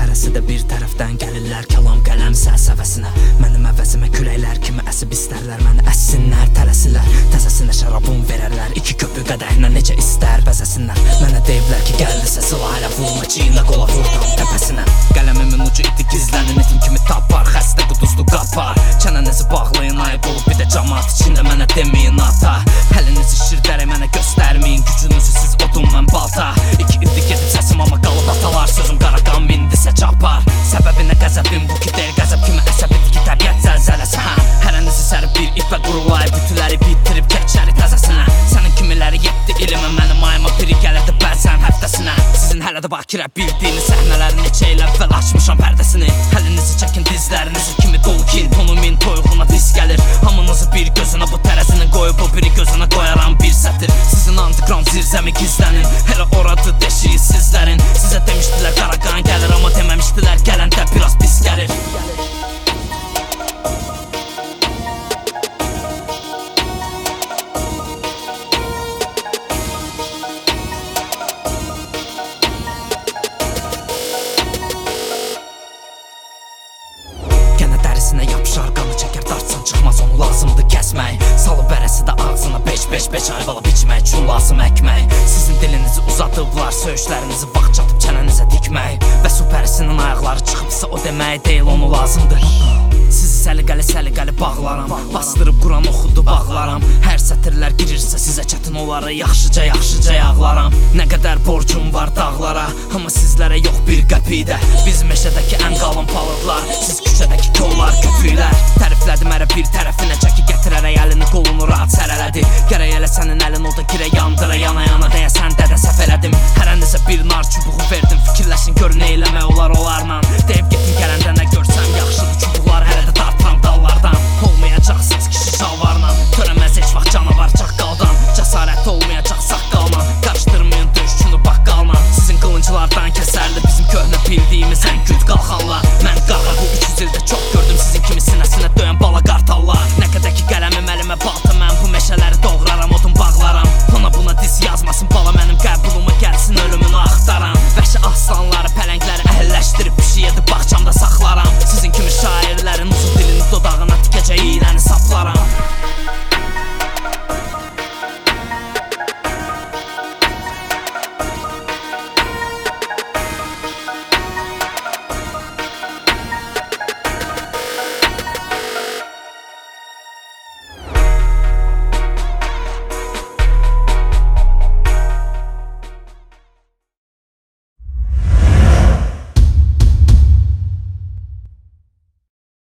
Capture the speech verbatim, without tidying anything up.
hərəsi də bir tərəfdən gəlirlər, kəlam qələm səlsəvəsinə. Mənim əvəzimə küləklər kimi əsib istərlər, məni əssinlər, tələsilər. Təzəsinə şərabım verərlər, iki köpü qədəhlə necə istər bəzəsinlər. Mənə deyiblər ki, gəldisə silah elə vurma, çiynə qola vurdam təpəsinə. Qələmimin ucu iti gizlənir, netim kimi tapar, xəstə quduzlu qapar. Çənənizi bağlayın, ayıb olub bir də cəmaat içində mənə deməyin ata. Əlinizi şirdərək mənə göstərməyin, gücünüzü siz odun mən balta. İki ildir gedib səsim amma qalıb atalar, sözüm qaraqan mindisə çapar. Səbəbinə qəzəbim bu ki deyil, qəzəb kimi əsəbidir ki təbiət zəlzələsi hə. Hərənizi sərib bir ipə qurulayıb, bütüləri bitirib keçəri təzəsinə. Sənin kimiləri yetdi ilimə, mənim ayıma biri gəlirdi bəzən həftəsinə. Sizin hələ də bakirə bildiyiniz səhnələri neçə il əvvəl açmışam pərdəsini. Əlinizi çəkin dizlərinizi kimi dolu kin, tonumin toyuğuna pis gəlir. Hamınızı bir gözünə bu tərəzini qoyub o biri gözünə qoyaram bir sətir. Sizin antikram zirzəmi gizlənin, elə oradı deşiyi sizlərin. Sizə demişdilər qaraqan gəlir, amma deməmişdilər gələndə biraz pis gəlir. Dərisinə yapışar, qanı çəkər, dartsan çıxmaz, onu lazımdır kəsmək. Salıb bərəsi də ağzına beş beş beş ayvalı biçmək üçün lazım əkmək. Sizin dilinizi uzadıblar, söyüşlərinizi vaxt çatıb çənənizə dikmək. Və su pərisinin ayaqları çıxıbsa o demək deyil, onu lazımdır. Sizi səliqəli səliqəli bağlaram, bastırıb Quran oxudu bağlaram. Hər sətirlər girirsə sizə çətin onları yaxşıca yaxşıca yağlaram. Nə qədər borcum var dağlara, amma sizlərə yox bir qəpidə. Biz meşədəki ən qalın palıqlar, siz küçədəki kollar, köpüklər. Təriflədim ərə bir tərəfinə çəki gətirərək əlini qolunu rahat sərələdi. Gərək elə sənin əlin o da girə yandıra, yana yana deyəsən dədə səhv elədim. Hərənizə bir nar çubuğu verdim, fikirləşin görün eyləmək olar onlarla.